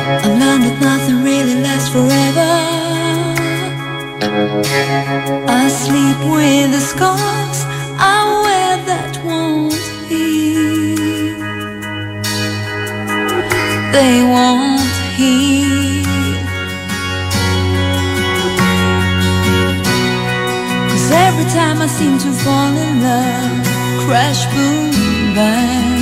I learned that nothing really lasts forever. I sleep with the scars I wear that won't heal. They won't heal. 'Cause every time I seem to fall in love, crash, boom, bang.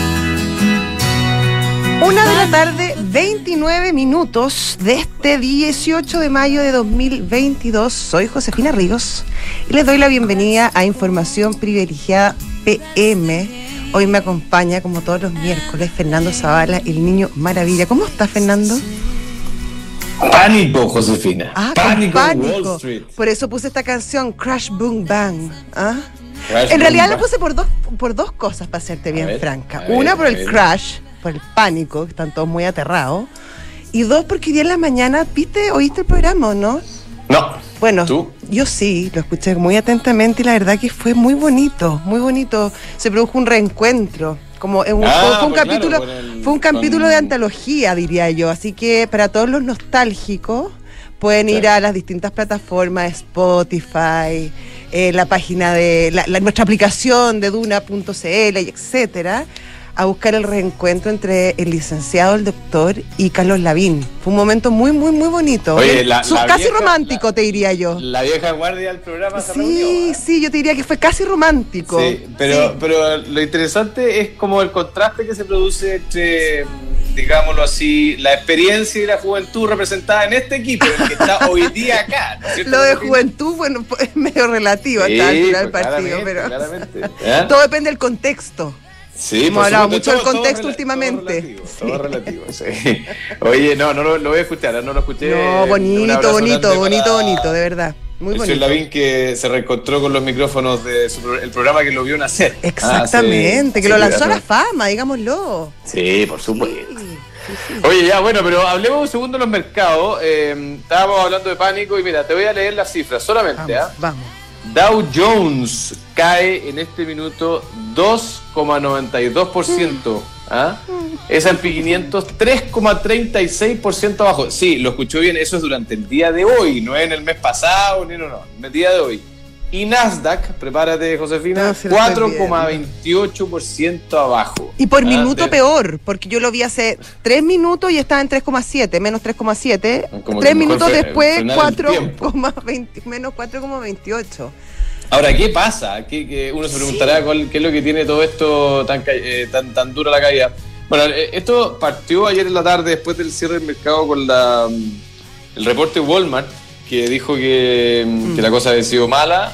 1:00 p.m, 29 minutos de este 18 de mayo de 2022. Soy Josefina Ríos y les doy la bienvenida a Información Privilegiada PM. Hoy me acompaña, como todos los miércoles, Fernando Zavala, el niño maravilla. ¿Cómo estás, Fernando? Pánico, Josefina. Pánico en Wall Street. Por eso puse esta canción, Crash, Boom, Bang. ¿Ah? Crash, en realidad boom, la puse por dos cosas, para serte bien franca. Una, por el ver. crash, por el pánico, que están todos muy aterrados. Y dos, porque hoy día en la mañana, ¿oíste el programa o no? No. Bueno, ¿Tú? Yo sí, lo escuché muy atentamente y la verdad que fue muy bonito, muy bonito. Se produjo un reencuentro, como fue un capítulo, claro, fue un capítulo de antología, diría yo. Así que para todos los nostálgicos pueden ir a las distintas plataformas, Spotify, la página de nuestra aplicación de Duna.cl, etcétera, a buscar el reencuentro entre el licenciado, el doctor y Carlos Lavín. Fue un momento muy, muy, muy bonito. Oye, casi vieja, romántico, te diría yo. La vieja guardia del programa se reunió. Sí, yo te diría que fue casi romántico. Sí, pero lo interesante es como el contraste que se produce entre, digámoslo así, la experiencia y la juventud representada en este equipo, el que está hoy día acá, ¿no es cierto? Lo de juventud, bueno, es medio relativo a esta altura del partido, pero claramente. todo depende del contexto. Sí, hemos hablado mucho del contexto últimamente. Todo relativo, sí. Oye, no lo voy a escuchar, no lo escuché. No, bonito, de verdad. Muy bonito. El señor Lavín que se reencontró con los micrófonos de el programa que lo vio nacer. Exactamente, que lo lanzó a la fama, digámoslo. Sí, por supuesto. Sí. Oye, ya, bueno, pero hablemos un segundo de los mercados. Estábamos hablando de pánico y mira, te voy a leer las cifras solamente. Vamos. Dow Jones cae en este minuto 2,92%. S&P 500 3,36% abajo. Sí, lo escuchó bien, eso es durante el día de hoy, no es en el mes pasado, no, en el día de hoy. Y Nasdaq, prepárate, Josefina, 4,28% abajo. Y por minuto peor, porque yo lo vi hace 3 minutos y estaba en 3,7, menos 3,7. 3 minutos después, menos 4,28. Ahora, ¿qué pasa? Que uno se preguntará qué es lo que tiene todo esto tan dura la caída. Bueno, esto partió ayer en la tarde, después del cierre del mercado, con el reporte de Walmart, que dijo que la cosa había sido mala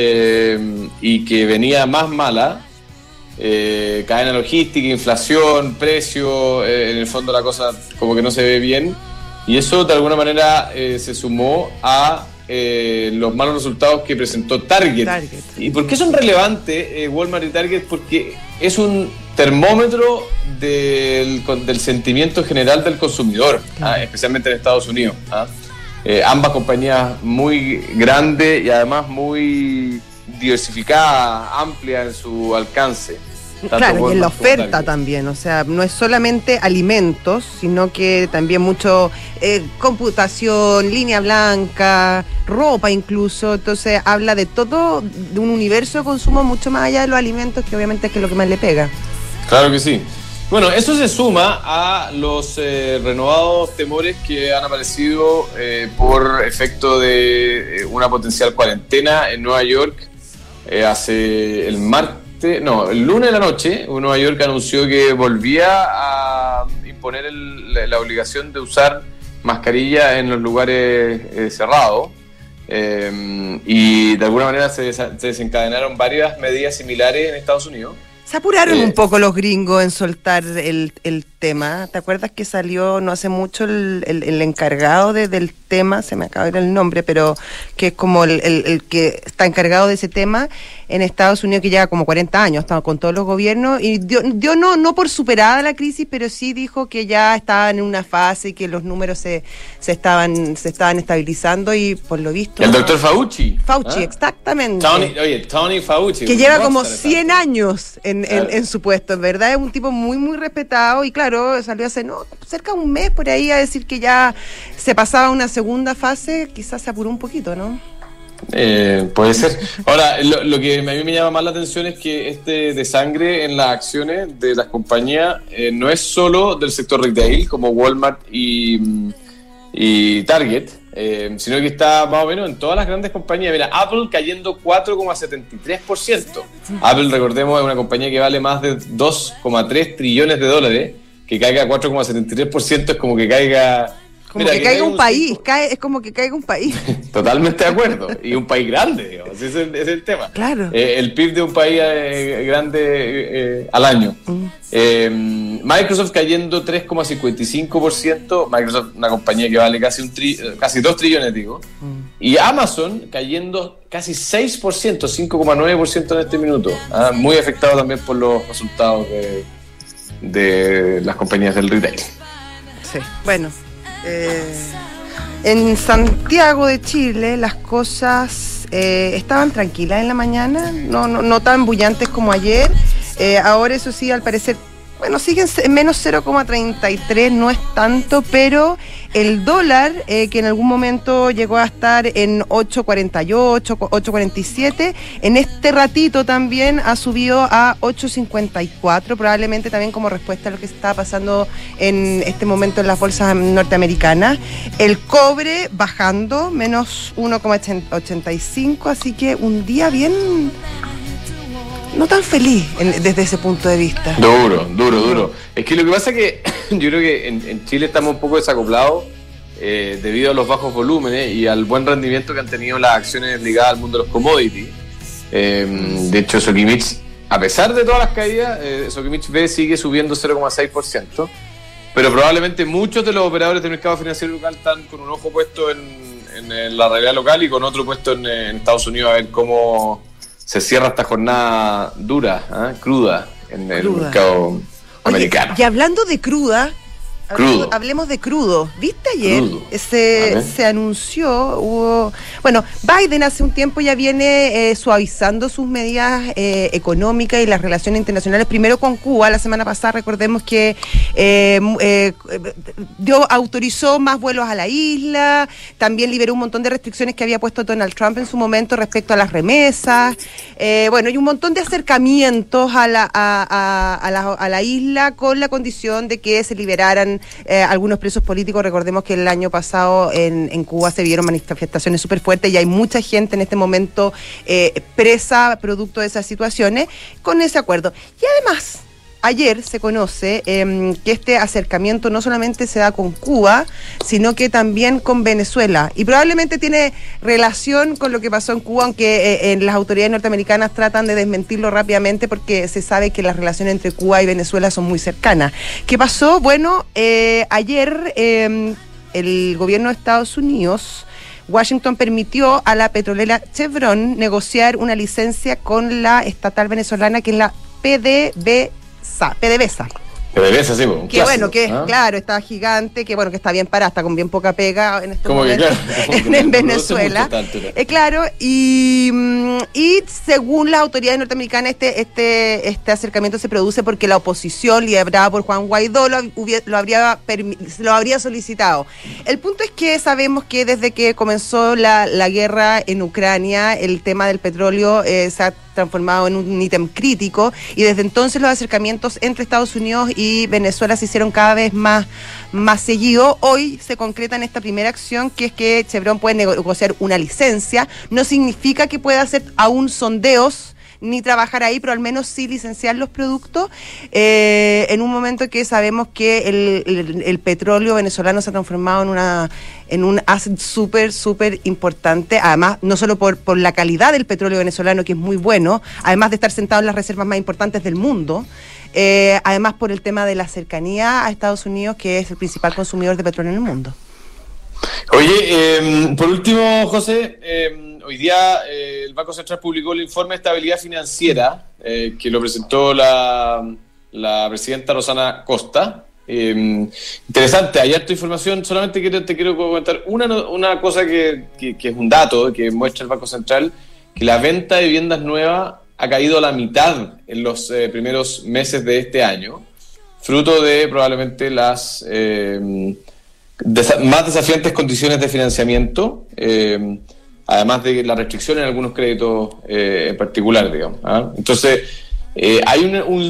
y que venía más mala. Cadena logística, inflación, precio, en el fondo la cosa como que no se ve bien. Y eso de alguna manera se sumó a los malos resultados que presentó Target. ¿Y por qué son relevantes Walmart y Target? Porque es un termómetro del sentimiento general del consumidor, especialmente en Estados Unidos. Ambas compañías muy grandes y además muy diversificadas, amplias en su alcance. Claro, y en la oferta también, o sea, no es solamente alimentos, sino que también mucho computación, línea blanca, ropa incluso, entonces habla de todo, de un universo de consumo mucho más allá de los alimentos, que obviamente es lo que más le pega. Claro que sí. Bueno, eso se suma a los renovados temores que han aparecido por efecto de una potencial cuarentena en Nueva York hace el lunes de la noche. Nueva York anunció que volvía a imponer la obligación de usar mascarilla en los lugares cerrados y de alguna manera se desencadenaron varias medidas similares en Estados Unidos. Se apuraron un poco los gringos en soltar el tema. ¿Te acuerdas que salió no hace mucho el encargado del tema? Se me acaba de ir el nombre, pero que es como el que está encargado de ese tema en Estados Unidos, que lleva como 40 años, estaba con todos los gobiernos, y dio no por superada la crisis, pero sí dijo que ya estaban en una fase y que los números se estaban estabilizando, y por lo visto... El doctor Fauci. Exactamente. Tony Fauci. Que lleva como 100 años en su puesto, en verdad es un tipo muy, muy respetado, y claro, claro, salió hace cerca de un mes por ahí a decir que ya se pasaba a una segunda fase, quizás se apuró un poquito, ¿no? Puede ser. Ahora, lo que a mí me llama más la atención es que este desangre en las acciones de las compañías no es solo del sector retail, como Walmart y Target, sino que está más o menos en todas las grandes compañías. Mira, Apple cayendo 4,73%. Apple, recordemos, es una compañía que vale más de 2,3 trillones de dólares. Que caiga 4,73% es como que caiga... Como que caiga un país, es como que caiga un país. Totalmente de acuerdo. Y un país grande, digamos. Ese es el tema. Claro. El PIB de un país grande al año. Microsoft cayendo 3,55%. Microsoft, una compañía que vale casi 2 trillones, digo. Y Amazon cayendo casi 6%, 5,9% en este minuto. Muy afectado también por los resultados de las compañías del retail. Sí, bueno. En Santiago de Chile las cosas estaban tranquilas en la mañana, no tan bullantes como ayer. Ahora, eso sí, al parecer, bueno, siguen en menos 0,33, no es tanto, pero el dólar, que en algún momento llegó a estar en 8,48, 8,47, en este ratito también ha subido a 8,54, probablemente también como respuesta a lo que está pasando en este momento en las bolsas norteamericanas. El cobre bajando, menos 1,85, así que un día bien... no tan feliz desde ese punto de vista. Duro. Es que lo que pasa es que yo creo que en Chile estamos un poco desacoplados debido a los bajos volúmenes y al buen rendimiento que han tenido las acciones ligadas al mundo de los commodities. De hecho, Sokimich, a pesar de todas las caídas, Sokimich B sigue subiendo 0,6%, pero probablemente muchos de los operadores del mercado financiero local están con un ojo puesto en la realidad local y con otro puesto en Estados Unidos a ver cómo se cierra esta jornada dura, cruda, en el mercado americano. Y hablando de cruda, hablemos de crudo. ¿Viste ayer? Se anunció, bueno, Biden hace un tiempo ya viene suavizando sus medidas económicas y las relaciones internacionales, primero con Cuba. La semana pasada recordemos que autorizó más vuelos a la isla, también liberó un montón de restricciones que había puesto Donald Trump en su momento respecto a las remesas, bueno, y un montón de acercamientos a la isla con la condición de que se liberaran algunos presos políticos. Recordemos que el año pasado en Cuba se vieron manifestaciones súper fuertes y hay mucha gente en este momento presa producto de esas situaciones con ese acuerdo. Y además, ayer se conoce que este acercamiento no solamente se da con Cuba, sino que también con Venezuela. Y probablemente tiene relación con lo que pasó en Cuba, aunque las autoridades norteamericanas tratan de desmentirlo rápidamente porque se sabe que las relaciones entre Cuba y Venezuela son muy cercanas. ¿Qué pasó? Bueno, ayer el gobierno de Estados Unidos, Washington, permitió a la petrolera Chevron negociar una licencia con la estatal venezolana, que es la PDVSA. PDVSA, sí, un que clásico, bueno, que claro, está gigante, que bueno, que está bien parada, está con bien poca pega en este momento en Venezuela. Claro, y según las autoridades norteamericanas, este acercamiento se produce porque la oposición, liderada por Juan Guaidó, lo habría solicitado. El punto es que sabemos que desde que comenzó la guerra en Ucrania, el tema del petróleo se ha transformado en un ítem crítico, y desde entonces los acercamientos entre Estados Unidos y Venezuela se hicieron cada vez más seguido. Hoy se concreta en esta primera acción, que es que Chevron puede negociar una licencia. No significa que pueda hacer aún sondeos ni trabajar ahí, pero al menos sí licenciar los productos, en un momento que sabemos que el petróleo venezolano se ha transformado en un asset súper importante, además no solo por la calidad del petróleo venezolano, que es muy bueno, además de estar sentado en las reservas más importantes del mundo, además por el tema de la cercanía a Estados Unidos, que es el principal consumidor de petróleo en el mundo. Oye, por último, José, hoy día el Banco Central publicó el informe de estabilidad financiera, que lo presentó la presidenta Rosana Costa. Interesante, hay harta información. Solamente te quiero comentar una cosa que es un dato que muestra el Banco Central, que la venta de viviendas nuevas ha caído a la mitad en los primeros meses de este año, fruto de probablemente las más desafiantes condiciones de financiamiento, además de la restricción en algunos créditos en particular, digamos. Entonces, hay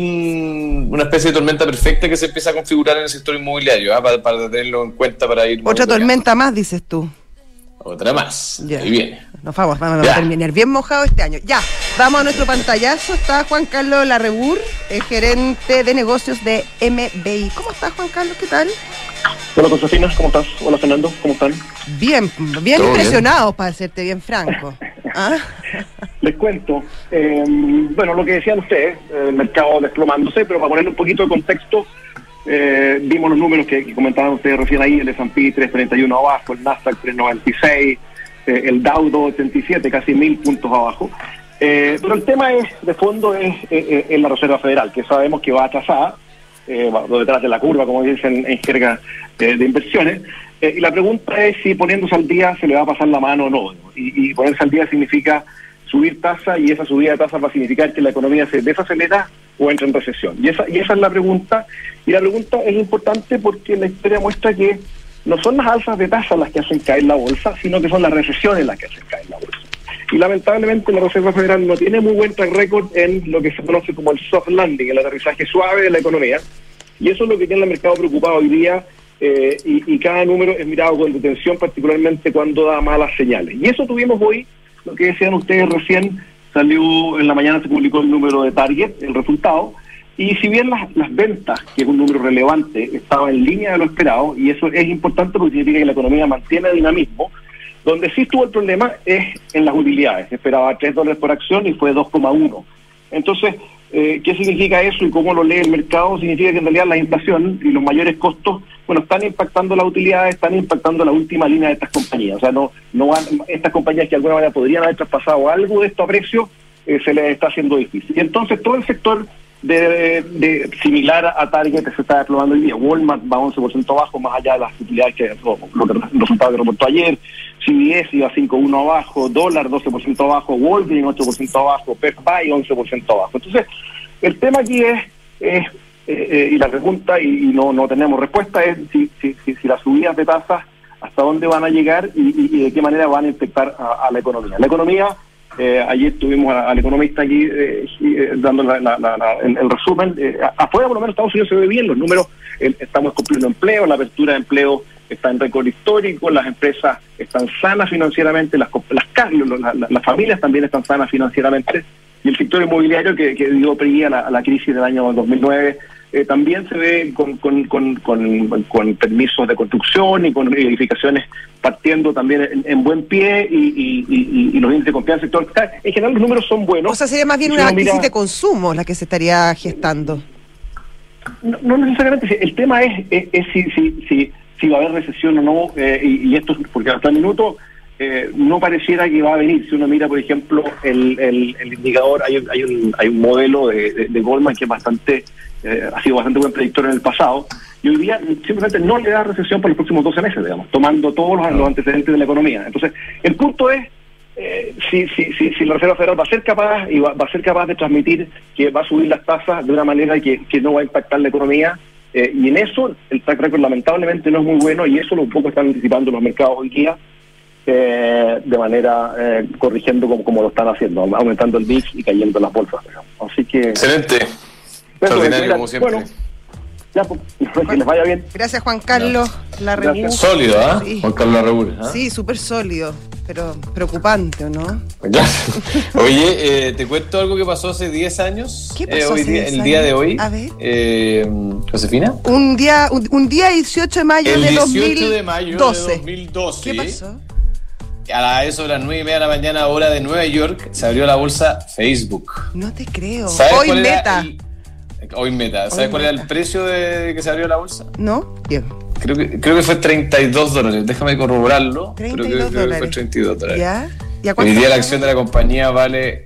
una especie de tormenta perfecta que se empieza a configurar en el sector inmobiliario, para tenerlo en cuenta, para ir... Otra tormenta más, dices tú. Otra más, Ya. ahí viene. Nos vamos a terminar bien mojado este año. Ya, vamos a nuestro pantallazo. Está Juan Carlos Larrebur, gerente de negocios de MBI. ¿Cómo estás, Juan Carlos? ¿Qué tal? Hola, Josefina, ¿cómo estás? Hola, Fernando, ¿cómo están? Bien impresionados, para serte bien franco. ¿Ah? Les cuento, bueno, lo que decían ustedes, el mercado desplomándose, pero para ponerle un poquito de contexto, vimos los números que comentaban ustedes recién ahí, el S&P 331 abajo, el Nasdaq 396, el Dow 287, casi 1000 puntos abajo. Pero el tema de fondo es la Reserva Federal, que sabemos que va atrasada, va detrás de la curva, como dicen en jerga de inversiones. Y la pregunta es si poniéndose al día se le va a pasar la mano o no. Y ponerse al día significa subir tasa, y esa subida de tasas va a significar que la economía se desacelera o entra en recesión. Y esa es la pregunta. Y la pregunta es importante porque la historia muestra que no son las alzas de tasas las que hacen caer la bolsa, sino que son las recesiones las que hacen caer la bolsa. Y lamentablemente la Reserva Federal no tiene muy buen track record en lo que se conoce como el soft landing, el aterrizaje suave de la economía. Y eso es lo que tiene el mercado preocupado hoy día, y cada número es mirado con detención, particularmente cuando da malas señales. Y eso tuvimos hoy, lo que decían ustedes recién, salió en la mañana, se publicó el número de Target, el resultado, y si bien las ventas, que es un número relevante, estaba en línea de lo esperado, y eso es importante porque significa que la economía mantiene dinamismo, donde sí estuvo el problema es en las utilidades. Se esperaba $3 por acción y fue 2,1. Entonces, ¿qué significa eso y cómo lo lee el mercado? Significa que en realidad la inflación y los mayores costos, bueno, están impactando las utilidades, están impactando la última línea de estas compañías. O sea, no van, estas compañías que de alguna manera podrían haber traspasado algo de esto a precio, se les está haciendo difícil. Y entonces todo el sector de similar a Target se está desplomando hoy día. Walmart va 11% abajo, más allá de las utilidades que los resultados que reportó ayer. CVS iba 5,1 abajo, Dollar 12% abajo, Walgreens 8% abajo, Best Buy 11% abajo. Entonces, el tema aquí es y la pregunta, y no tenemos respuesta, es si las subidas de tasas, hasta dónde van a llegar y de qué manera van a impactar a la economía. La economía, ayer tuvimos al economista aquí dando el resumen. Afuera, por lo menos, Estados Unidos se ve bien, los números, estamos cumpliendo empleo, la apertura de empleo está en récord histórico, las empresas están sanas financieramente, las familias también están sanas financieramente, y el sector inmobiliario que dio previa a la crisis del año 2009 también se ve con permisos de construcción y con edificaciones partiendo también en buen pie, y los índices de confianza del sector. En general los números son buenos. O sea, sería más bien una crisis de consumo la que se estaría gestando. No necesariamente. El tema es si va a haber recesión o no, y esto porque hasta el minuto no pareciera que va a venir. Si uno mira, por ejemplo, el indicador, hay un modelo de Goldman que es ha sido bastante buen predictor en el pasado, y hoy día simplemente no le da recesión por los próximos 12 meses, digamos, tomando todos los antecedentes de la economía. Entonces, el punto es si la Reserva Federal va a ser capaz de transmitir que va a subir las tasas de una manera que no va a impactar la economía, y en eso el track record lamentablemente no es muy bueno, y eso lo un poco están anticipando los mercados hoy día, de manera corrigiendo como lo están haciendo, aumentando el VIX y cayendo las bolsas, digamos. Así que excelente, extraordinario como siempre. Bueno, ya, pues, que les vaya bien. Gracias, Juan Carlos Larrebur. Sólido, ¿ah? Sí. Juan Carlos Larrebur. Sí, súper sólido, pero preocupante, ¿o no? Oye, te cuento algo que pasó hace 10 años. ¿Qué pasó el día de hoy? A ver. Josefina. Un día 18 de mayo el de 18 de mayo de 2012. ¿Qué pasó? A eso de las 9:30 de la mañana, hora de Nueva York, se abrió la bolsa Facebook. No te creo. Hoy Meta. ¿Sabes cuál era el precio de que se abrió la bolsa? ¿No? Bien. Creo que fue $32. Déjame corroborarlo. $32. Creo que fue $32. ¿Ya? Hoy día la acción de la compañía vale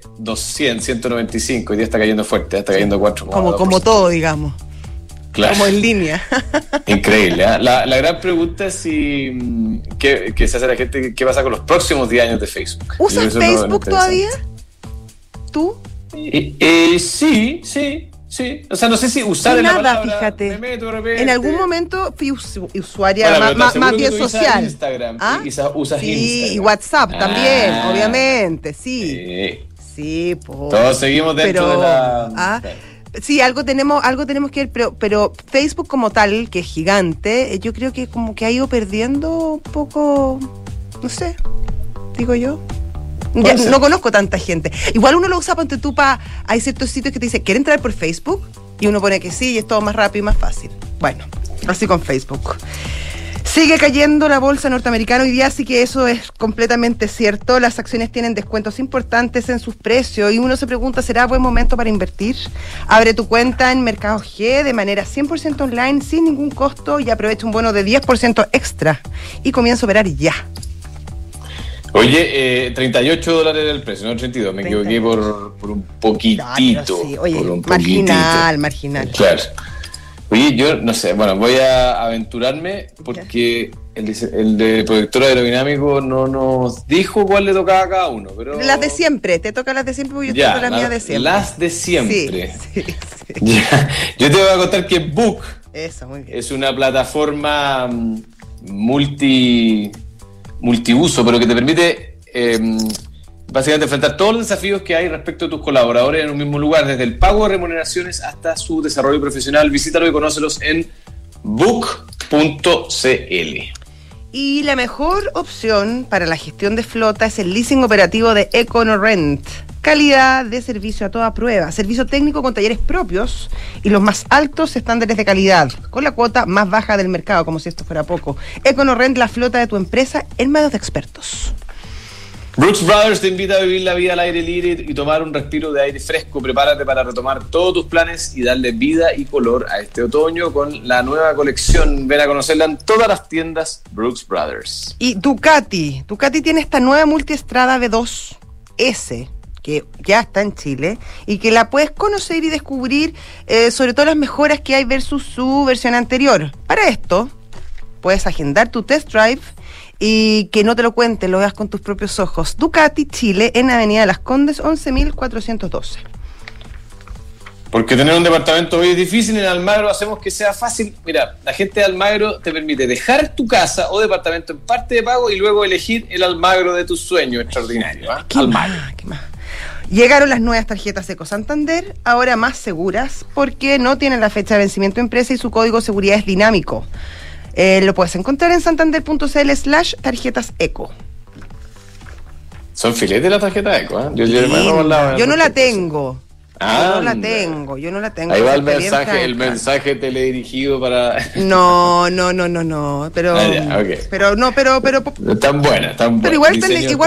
195. Hoy día está cayendo fuerte, está cayendo 4,2%. Como todo, digamos. Claro. Como en línea. Increíble, ¿eh? La gran pregunta es ¿qué se hace la gente? ¿Qué pasa con los próximos 10 años de Facebook? ¿Usas Facebook todavía? ¿Tú? Sí. Sí, o sea, no sé si usar nada, la palabra, fíjate. me meto de repente. En algún momento fui usuaria Bueno, pero te más aseguro bien que tú usas social. Instagram, ¿Ah? quizás usas sí, Instagram. y WhatsApp también, Ah. obviamente, sí. Sí. Sí, po. Todos seguimos dentro de la... Sí, algo tenemos que ver, pero Facebook como tal, que es gigante, yo creo que como que ha ido perdiendo un poco, no sé, digo yo. Ya, no conozco tanta gente. Igual uno lo usa, ponte tú, hay ciertos sitios que te dicen, ¿quiere entrar por Facebook? Y uno pone que sí, y es todo más rápido y más fácil. Bueno, así con Facebook. Sigue cayendo la bolsa norteamericana hoy día, así que eso es completamente cierto. Las acciones tienen descuentos importantes en sus precios y uno se pregunta, ¿será buen momento para invertir? Abre tu cuenta en Mercado G de manera 100% online, sin ningún costo, y aprovecha un bono de 10% extra y comienza a operar ya. Oye, $38 era el precio, no 32. Me equivoqué por un poquitito. Sí, oye, por un marginal. Claro. Oye, yo no sé, bueno, voy a aventurarme porque el de proyector aerodinámico no nos dijo cuál le tocaba a cada uno. Pero... Las de siempre, te toca las de siempre porque yo tengo las mías de siempre. Las de siempre. Sí. Ya, yo te voy a contar que Book Eso, muy bien. es una plataforma multiuso, pero que te permite básicamente enfrentar todos los desafíos que hay respecto a tus colaboradores en un mismo lugar, desde el pago de remuneraciones hasta su desarrollo profesional. Visítalo y conócelos en book.cl. Y la mejor opción para la gestión de flota es el leasing operativo de EconoRent. Calidad de servicio a toda prueba, servicio técnico con talleres propios y los más altos estándares de calidad, con la cuota más baja del mercado, como si esto fuera poco. EconoRent, la flota de tu empresa en manos de expertos. Brooks Brothers te invita a vivir la vida al aire libre y tomar un respiro de aire fresco. Prepárate para retomar todos tus planes y darle vida y color a este otoño con la nueva colección. Ven a conocerla en todas las tiendas Brooks Brothers. Y Ducati tiene esta nueva multiestrada V2S, que ya está en Chile, y que la puedes conocer y descubrir sobre todo las mejoras que hay versus su versión anterior. Para esto, puedes agendar tu test drive y que no te lo cuenten, lo veas con tus propios ojos. Ducati Chile, en Avenida de Las Condes, 11.412. Porque tener un departamento hoy es difícil, en Almagro hacemos que sea fácil. Mira, la gente de Almagro te permite dejar tu casa o departamento en parte de pago y luego elegir el Almagro de tus sueños. Extraordinario, ¿eh? Almagro. ¿Qué más? Llegaron las nuevas tarjetas Eco Santander, ahora más seguras, porque no tienen la fecha de vencimiento impresa y su código de seguridad es dinámico. Lo puedes encontrar en santander.cl/tarjetas Eco. Son filetes las tarjetas Eco, ¿eh? Yo no la tengo. Yo no la tengo. Ahí va el mensaje teledirigido para... No. Pero, okay. pero Están buenas. Pero igual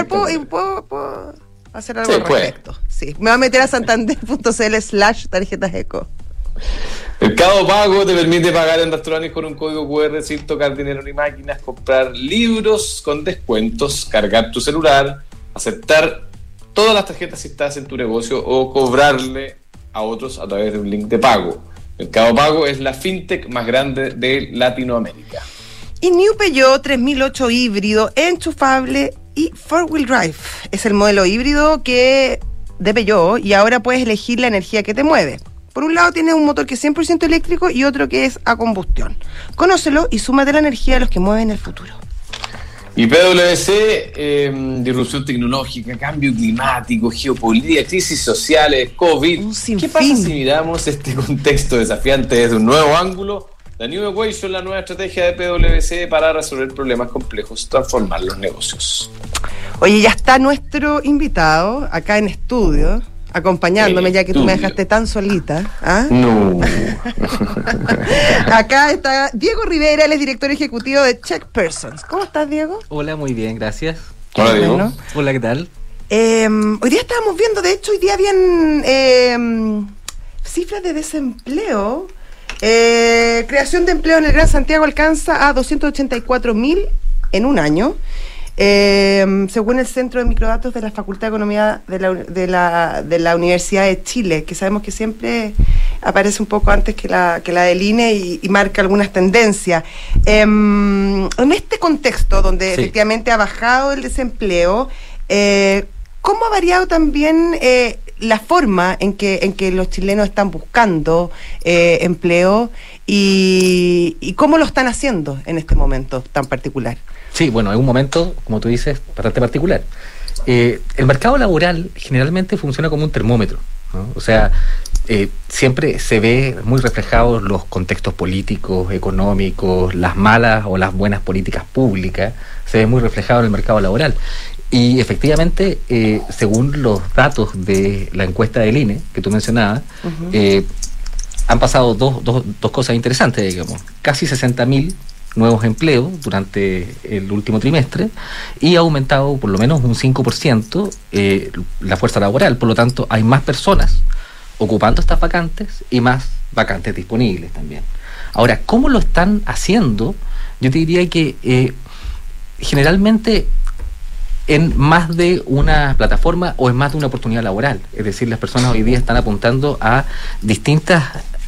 puedo hacer algo al respecto. Sí, me voy a meter a santander.cl/tarjetas Eco. Mercado Pago te permite pagar en restaurantes con un código QR sin tocar dinero ni máquinas, comprar libros con descuentos, cargar tu celular, aceptar todas las tarjetas si estás en tu negocio o cobrarle a otros a través de un link de pago. Mercado Pago es la fintech más grande de Latinoamérica. Y New Peugeot 3008 híbrido, enchufable y 4-wheel drive. Es el modelo híbrido de Peugeot y ahora puedes elegir la energía que te mueve. Por un lado tienes un motor que es 100% eléctrico y otro que es a combustión. Conócelo y súmate la energía de los que mueven el futuro. Y PwC, disrupción tecnológica, cambio climático, geopolítica, crisis sociales, COVID. ¿Qué pasa si miramos este contexto desafiante desde un nuevo ángulo? La New Equation, la nueva estrategia de PwC para resolver problemas complejos, transformar los negocios. Oye, ya está nuestro invitado acá en estudio, acompañándome, ya que tú me dejaste tan solita. ¿Ah? No. Acá está Diego Rivera, él es director ejecutivo de Check Persons. ¿Cómo estás, Diego? Hola, muy bien, gracias. Hola, Diego. Bueno. Hola, ¿qué tal? Hoy día estábamos viendo, de hecho, hoy día habían cifras de desempleo. Creación de empleo en el Gran Santiago alcanza a 284.000 en un año. Según el Centro de Microdatos de la Facultad de Economía de la Universidad de Chile, que sabemos que siempre aparece un poco antes que la del INE y marca algunas tendencias. En este contexto, donde sí, efectivamente ha bajado el desempleo, ¿cómo ha variado también la forma en que los chilenos están buscando empleo y cómo lo están haciendo en este momento tan particular. Sí, bueno, es un momento, como tú dices, bastante particular. El mercado laboral generalmente funciona como un termómetro, ¿no? O sea, siempre se ve muy reflejados los contextos políticos, económicos, las malas o las buenas políticas públicas, se ve muy reflejado en el mercado laboral. Y efectivamente, según los datos de la encuesta del INE, que tú mencionabas, han pasado dos cosas interesantes, digamos. Casi 60.000 nuevos empleos durante el último trimestre y ha aumentado por lo menos un 5% la fuerza laboral. Por lo tanto, hay más personas ocupando estas vacantes y más vacantes disponibles también. Ahora, ¿cómo lo están haciendo? Yo te diría que generalmente en más de una plataforma o en más de una oportunidad laboral. Es decir, las personas hoy día están apuntando a distintas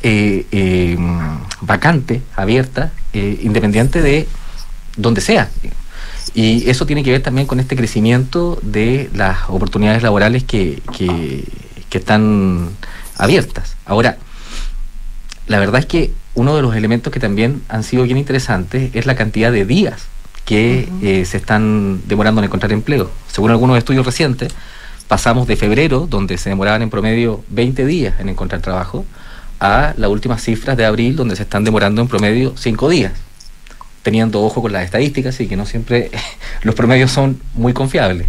vacantes abiertas, independiente de donde sea. Y eso tiene que ver también con este crecimiento de las oportunidades laborales que están abiertas. Ahora, la verdad es que uno de los elementos que también han sido bien interesantes es la cantidad de días que se están demorando en encontrar empleo. Según algunos estudios recientes, pasamos de febrero, donde se demoraban en promedio 20 días en encontrar trabajo, a las últimas cifras de abril, donde se están demorando en promedio 5 días, teniendo ojo con las estadísticas y que no siempre los promedios son muy confiables.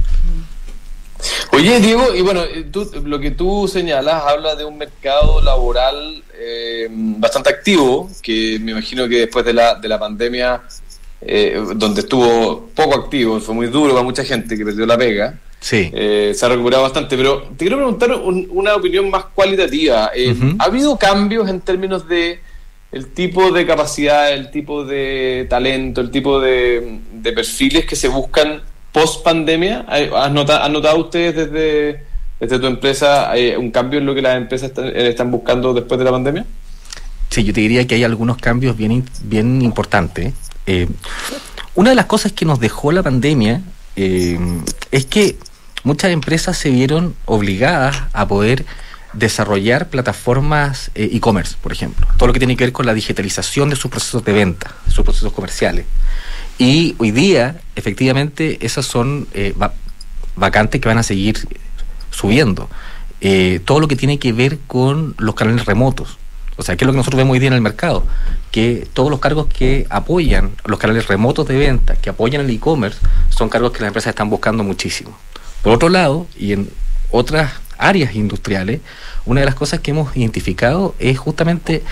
Oye, Diego, y bueno, lo que tú señalas habla de un mercado laboral bastante activo, que me imagino que después de la pandemia, donde estuvo poco activo, fue muy duro para mucha gente que perdió la pega. Sí. Se ha recuperado bastante, pero te quiero preguntar una opinión más cualitativa. ¿Ha habido cambios en términos de el tipo de capacidad, el tipo de talento, el tipo de perfiles que se buscan post pandemia? ¿Han notado ustedes desde tu empresa un cambio en lo que las empresas están buscando después de la pandemia? Sí, yo te diría que hay algunos cambios bien importantes. Una de las cosas que nos dejó la pandemia es que muchas empresas se vieron obligadas a poder desarrollar plataformas e-commerce, por ejemplo. Todo lo que tiene que ver con la digitalización de sus procesos de venta, de sus procesos comerciales. Y hoy día, efectivamente, esas son vacantes que van a seguir subiendo. Todo lo que tiene que ver con los canales remotos. O sea, ¿qué es lo que nosotros vemos hoy día en el mercado? Que todos los cargos que apoyan los canales remotos de venta, que apoyan el e-commerce, son cargos que las empresas están buscando muchísimo. Por otro lado, y en otras áreas industriales, una de las cosas que hemos identificado es justamente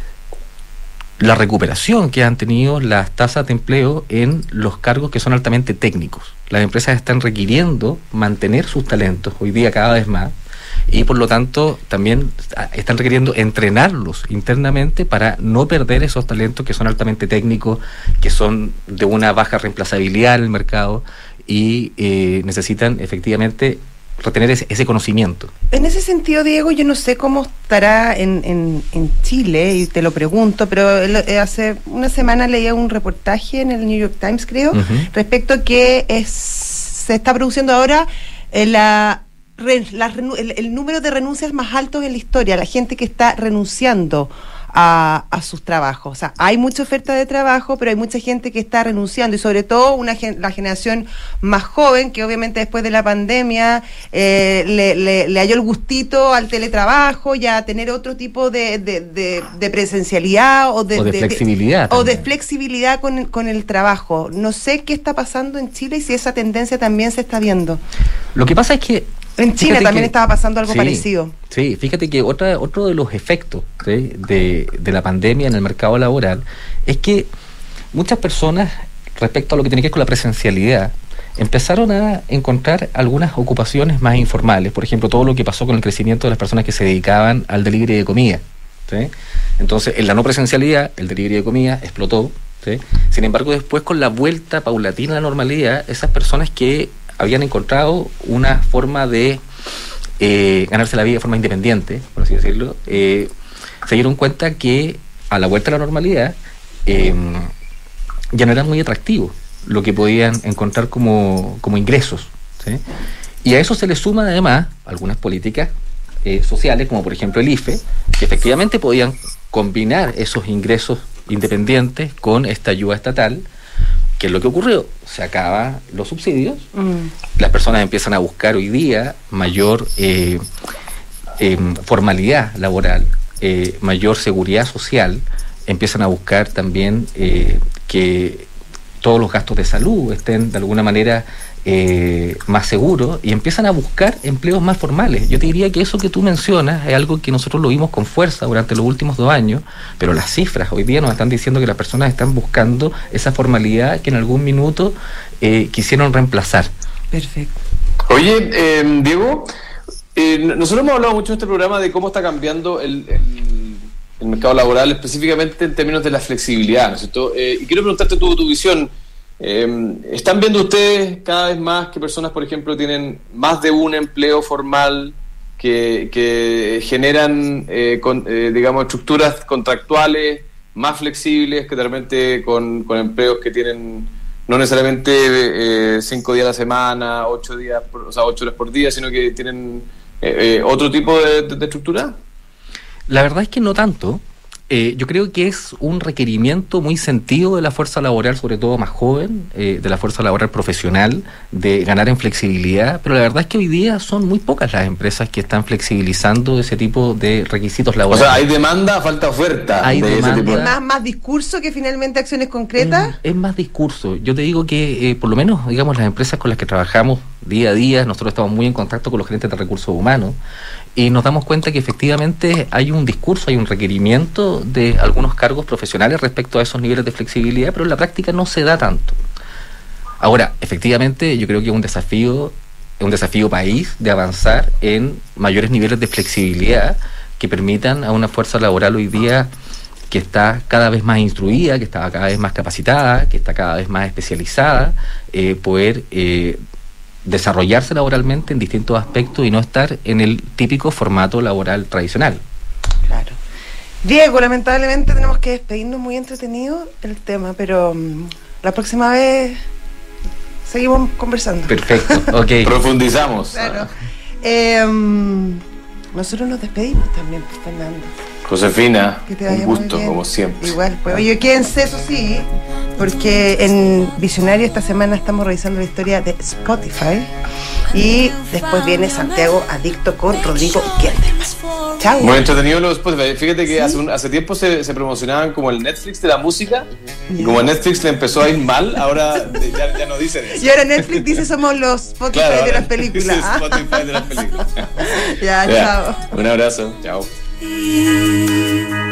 la recuperación que han tenido las tasas de empleo en los cargos que son altamente técnicos. Las empresas están requiriendo mantener sus talentos hoy día cada vez más y por lo tanto también están requiriendo entrenarlos internamente para no perder esos talentos que son altamente técnicos, que son de una baja reemplazabilidad en el mercado y necesitan efectivamente retener ese conocimiento. En ese sentido, Diego, yo no sé cómo estará en Chile, y te lo pregunto, pero hace una semana leía un reportaje en el New York Times, creo, respecto a que se está produciendo ahora el número de renuncias más altos en la historia, la gente que está renunciando a sus trabajos. O sea, hay mucha oferta de trabajo, pero hay mucha gente que está renunciando, y sobre todo la generación más joven, que obviamente después de la pandemia le halló el gustito al teletrabajo y a tener otro tipo de presencialidad o de flexibilidad. O de flexibilidad con el trabajo. No sé qué está pasando en Chile y si esa tendencia también se está viendo. Lo que pasa es que en China también estaba pasando algo parecido. Sí, fíjate que otro de los efectos de la pandemia en el mercado laboral es que muchas personas, respecto a lo que tiene que ver con la presencialidad, empezaron a encontrar algunas ocupaciones más informales. Por ejemplo, todo lo que pasó con el crecimiento de las personas que se dedicaban al delivery de comida, ¿sí? Entonces, en la no presencialidad, el delivery de comida explotó, ¿sí? Sin embargo, después, con la vuelta paulatina a la normalidad, esas personas que habían encontrado una forma de ganarse la vida de forma independiente, por así decirlo, se dieron cuenta que a la vuelta a la normalidad ya no era muy atractivo lo que podían encontrar como ingresos, ¿sí? Y a eso se le suman además algunas políticas sociales, como por ejemplo el IFE, que efectivamente podían combinar esos ingresos independientes con esta ayuda estatal. ¿Qué es lo que ocurrió? Se acaban los subsidios, las personas empiezan a buscar hoy día mayor formalidad laboral, mayor seguridad social, empiezan a buscar también que todos los gastos de salud estén de alguna manera más seguros y empiezan a buscar empleos más formales. Yo te diría que eso que tú mencionas es algo que nosotros lo vimos con fuerza durante los últimos 2 años, pero las cifras hoy día nos están diciendo que las personas están buscando esa formalidad que en algún minuto quisieron reemplazar. Perfecto. Oye, Diego, nosotros hemos hablado mucho en este programa de cómo está cambiando el mercado laboral, específicamente en términos de la flexibilidad, ¿no es cierto? Y quiero preguntarte tu visión. ¿Están viendo ustedes cada vez más que personas, por ejemplo, tienen más de un empleo formal, que generan, digamos, estructuras contractuales más flexibles, que de repente con empleos que tienen no necesariamente 5 días a la semana, 8 días, 8 horas por día, sino que tienen otro tipo de estructura? La verdad es que no tanto. Yo creo que es un requerimiento muy sentido de la fuerza laboral, sobre todo más joven, de la fuerza laboral profesional, de ganar en flexibilidad, pero la verdad es que hoy día son muy pocas las empresas que están flexibilizando ese tipo de requisitos laborales. O sea, hay demanda, falta oferta. Hay demanda. Ese tipo de... ¿Es más discurso que finalmente acciones concretas? Es más discurso. Yo te digo que, por lo menos, digamos, las empresas con las que trabajamos día a día, nosotros estamos muy en contacto con los gerentes de recursos humanos, y nos damos cuenta que efectivamente hay un discurso, hay un requerimiento de algunos cargos profesionales respecto a esos niveles de flexibilidad, pero en la práctica no se da tanto. Ahora, efectivamente, yo creo que es un desafío país de avanzar en mayores niveles de flexibilidad que permitan a una fuerza laboral hoy día que está cada vez más instruida, que está cada vez más capacitada, que está cada vez más especializada, poder desarrollarse laboralmente en distintos aspectos y no estar en el típico formato laboral tradicional. Claro. Diego, lamentablemente tenemos que despedirnos, muy entretenido el tema, pero la próxima vez seguimos conversando. Perfecto, ok. Profundizamos. Claro. Nosotros nos despedimos también, pues, Fernando. Josefina, Que te un vaya muy gusto, bien. como siempre. Igual, pues. Oye, quédense, eso sí, porque en Visionario esta semana estamos revisando la historia de Spotify y después viene Santiago Adicto con Rodrigo Kelderman. Chao. Muy entretenido los Spotify. Fíjate que hace tiempo se promocionaban como el Netflix de la música, y como a Netflix le empezó a ir mal, ahora ya no dicen eso. Y ahora Netflix dice somos los Spotify Claro, de las ahora películas. dice Spotify de las películas. Ya, chao. Un abrazo, chao.